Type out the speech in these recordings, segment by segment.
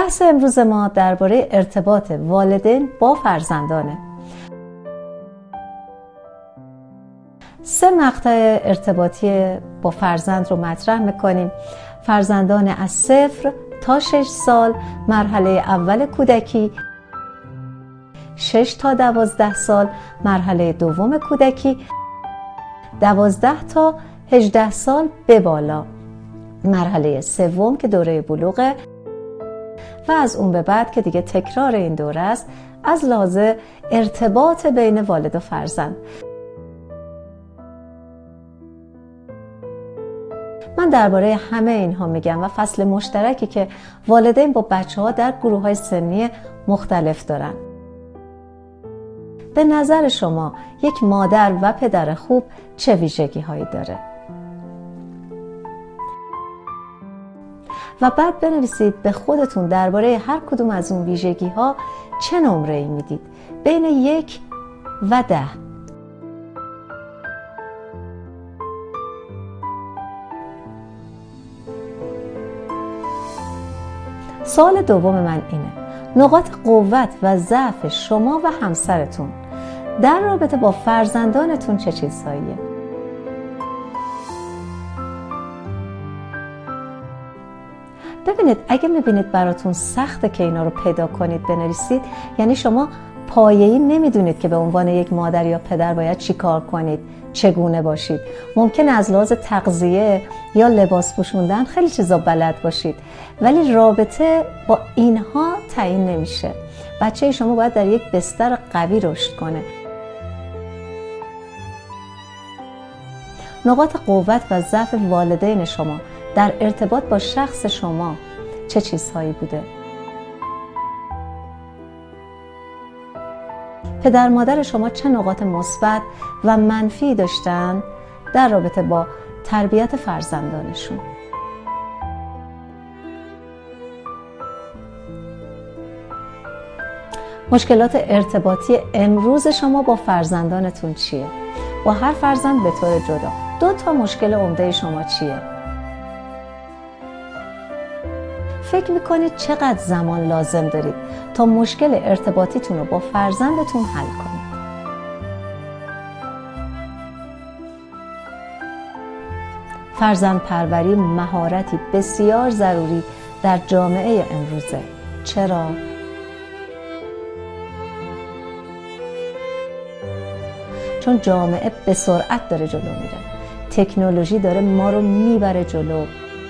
بحث امروز ما درباره ارتباط والدین با فرزندانه. 3 مقطع ارتباطی با فرزند رو مطرح میکنیم. فرزندان از 0 تا 6 سال، مرحله اول کودکی، 6 تا 12 سال، مرحله دوم کودکی، 12 تا 18 سال به بالا، مرحله سوم که دوره بلوغه و از اون به بعد که دیگه تکرار این دوره است از لحاظ ارتباط بین والد و فرزند. من درباره همه اینها میگم و فصل مشترکی که والدین با بچه‌ها در گروه‌های سنی مختلف دارن. به نظر شما یک مادر و پدر خوب چه ویژگی‌هایی داره؟ و بعد بنویسید به خودتون درباره هر کدوم از اون ویژگی‌ها چه نمره‌ای میدید بین 1 و 10. سوال دوم من اینه: نقاط قوت و ضعف شما و همسرتون در رابطه با فرزندانتون چه چیزهاییه؟ ببینید، اگه میبینید براتون سخته که اینا رو پیدا کنید بنویسید، یعنی شما پایه‌ای نمیدونید که به عنوان یک مادر یا پدر باید چی کار کنید، چگونه باشید. ممکنه از لحاظ تغذیه یا لباس پوشوندن خیلی چیزا بلد باشید، ولی رابطه با اینها تعیین نمیشه. بچه شما باید در یک بستر قوی رشد کنه. نقاط قوت و ضعف والدین شما در ارتباط با شخص شما چه چیزهایی بوده؟ پدر مادر شما چه نقاط مثبت و منفی داشتن در رابطه با تربیت فرزندانشون؟ مشکلات ارتباطی امروز شما با فرزندانتون چیه؟ با هر فرزند به طور جدا 2 تا مشکل عمده شما چیه؟ فکر میکنید چقدر زمان لازم دارید تا مشکل ارتباطیتون رو با فرزندتون حل کنید؟ فرزند پروری مهارتی بسیار ضروری در جامعه امروزه. چرا؟ چون جامعه به سرعت داره جلو میره. تکنولوژی داره ما رو میبره جلو.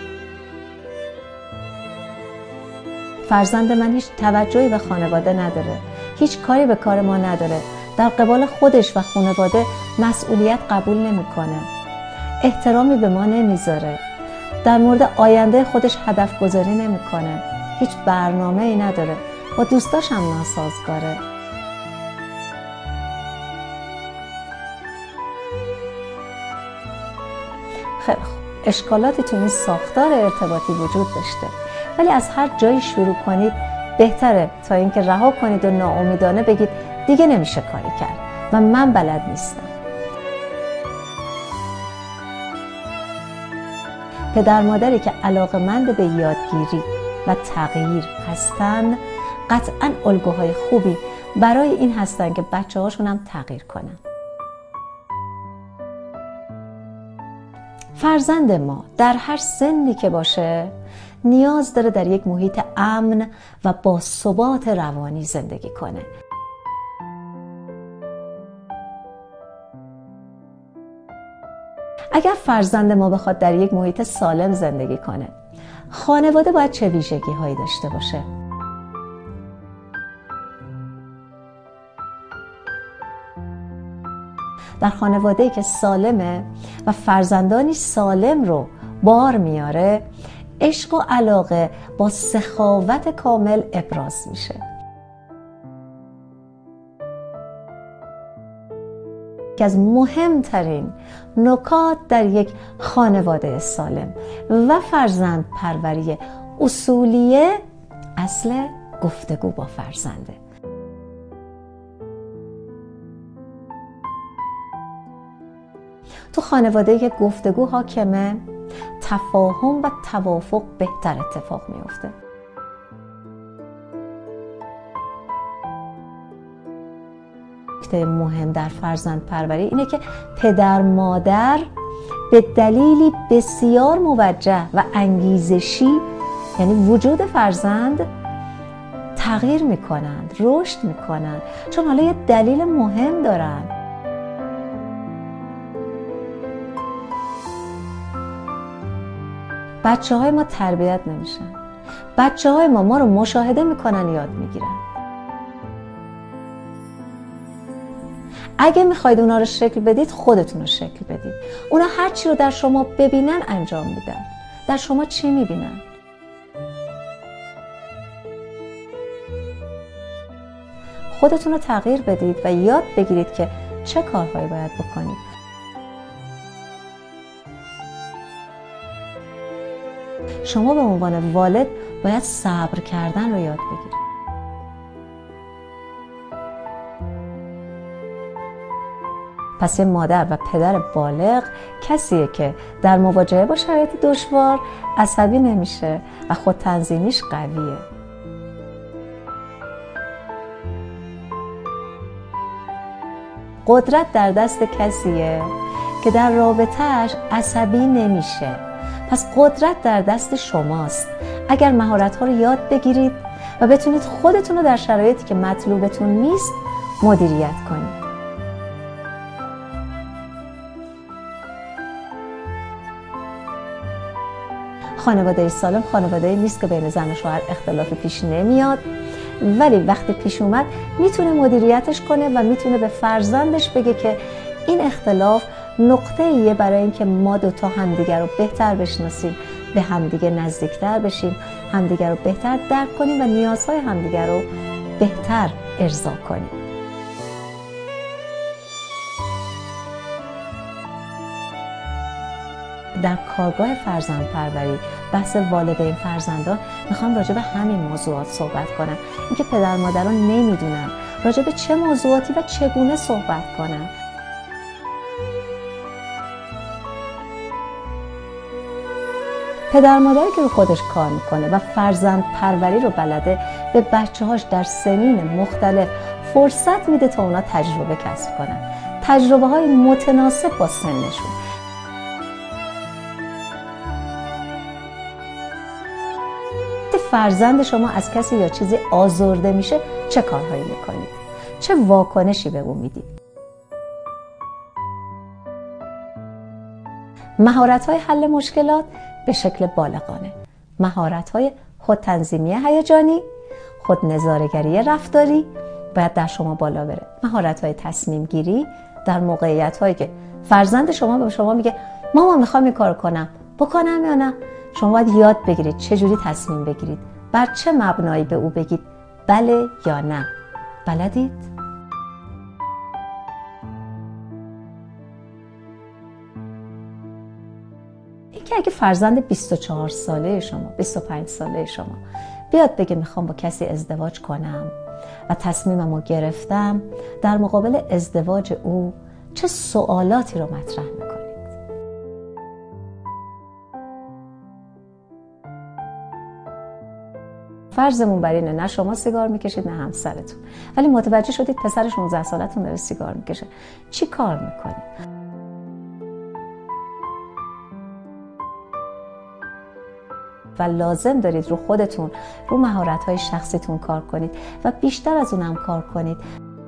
فرزند من هیچ توجهی به خانواده نداره، هیچ کاری به کار ما نداره، در قبال خودش و خانواده مسئولیت قبول نمیکنه، احترامی به ما نمیذاره، در مورد آینده خودش هدف گذاری نمیکنه، هیچ برنامه‌ای نداره، با دوستاش هم ناسازگاره. خیلی خوب، اشکالاتی تو این ساختار ارتباطی وجود داشته، ولی از هر جایی شروع کنید بهتره تا اینکه رها کنید و ناامیدانه بگید دیگه نمیشه کاری کرد و من بلد نیستم. پدر مادری که علاقه‌مند به یادگیری و تغییر هستن قطعاً الگوهای خوبی برای این هستن که بچه‌هاشون هم تغییر کنن. فرزند ما در هر سنی که باشه نیاز داره در یک محیط امن و با ثبات روانی زندگی کنه. اگر فرزند ما بخواد در یک محیط سالم زندگی کنه، خانواده باید چه ویژگی هایی داشته باشه؟ در خانواده‌ای که سالمه و فرزندانی سالم رو بار میاره، عشق و علاقه با سخاوت کامل ابراز میشه. یکی از مهمترین نکات در یک خانواده سالم و فرزند پروری اصولیه اصل گفتگو با فرزنده. تو خانواده که گفتگو حاکمه، تفاهم و توافق بهتر اتفاق میفته. نکته مهم در فرزند پروری اینه که پدر مادر به دلیلی بسیار موجه و انگیزشی، یعنی وجود فرزند، تغییر میکنند، رشد میکنند، چون حالا یه دلیل مهم دارن. بچه های ما تربیت نمیشن، بچه های ما رو مشاهده میکنن، یاد میگیرن. اگه میخواید اونا رو شکل بدید، خودتون رو شکل بدید. اونا هر چی رو در شما ببینن انجام میدن. در شما چی میبینن؟ خودتون رو تغییر بدید و یاد بگیرید که چه کارهایی باید بکنید. شما به عنوان والد باید صبر کردن رو یاد بگیرید. پس یه مادر و پدر بالغ کسیه که در مواجهه با شرایط دشوار عصبی نمیشه و خودتنظیمیش قویه. قدرت در دست کسیه که در رابطه‌اش عصبی نمیشه. پس قدرت در دست شماست. اگر مهارت‌ها رو یاد بگیرید و بتونید خودتون رو در شرایطی که مطلوبتون نیست مدیریت کنید. خانواده سالم خانواده‌ای نیست که بین زن و شوهر اختلاف پیش نمیاد، ولی وقتی پیش اومد میتونه مدیریتش کنه و میتونه به فرزندش بگه که این اختلاف نقطه‌ایه برای اینکه ما دوتا همدیگر رو بهتر بشناسیم، به همدیگه نزدیکتر بشیم، همدیگر رو بهتر درک کنیم و نیازهای همدیگر رو بهتر ارضا کنیم. در کارگاه فرزند پروری، بحث والدین فرزندان، میخوام راجع به همین موضوعات صحبت کنم. اینکه پدر مادران نمیدونن راجع به چه موضوعاتی و چگونه صحبت کنن. پدر مادری که رو خودش کار میکنه و فرزند پروری رو بلده، به بچه‌هاش در سنین مختلف فرصت میده تا اونا تجربه کسب کنن، تجربه های متناسب با سنشون. فرزند شما از کسی یا چیزی آزرده میشه، چه کارهایی میکنید؟ چه واکنشی به اون میدید؟ مهارت‌های حل مشکلات به شکل بالغانه، مهارت‌های خودتنظیمی هیجانی، خودنظاره‌گری رفتاری باید در شما بالا بره. مهارت‌های تصمیم گیری در موقعیت‌هایی که فرزند شما به شما میگه مامان میخوام این کارو کنم، بکنم یا نه؟ شما باید یاد بگیرید چجوری تصمیم بگیرید، بر چه مبنایی به او بگید بله یا نه. بلدید؟ اینکه اگه فرزند 24 ساله شما، 25 ساله شما بیاد بگه میخوام با کسی ازدواج کنم و تصمیممو گرفتم، در مقابل ازدواج او چه سوالاتی رو مطرح میکنید؟ فرضمون بر اینه نه شما سیگار میکشید نه همسرتون، ولی متوجه شدید پسر 16 سالتون داره سیگار میکشه. چی کار میکنید؟ و لازم دارید رو خودتون، رو مهارت‌های شخصیتون کار کنید و بیشتر از اونم کار کنید.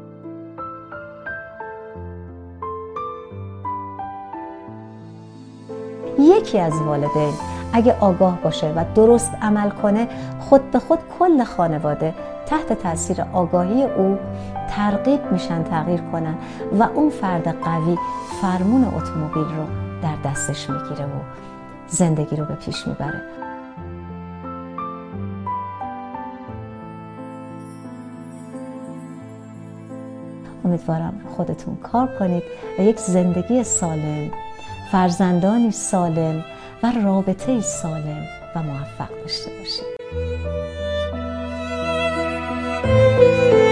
یکی از والدین اگه آگاه باشه و درست عمل کنه، خود به خود کل خانواده تحت تاثیر آگاهی او ترغیب میشن تغییر کنن و اون فرد قوی فرمون اتومبیل رو در دستش میگیره و زندگی رو به پیش میبره. امیدوارم خودتون کار کنید و یک زندگی سالم، فرزندانی سالم و رابطه‌ای سالم و موفق داشته باشید.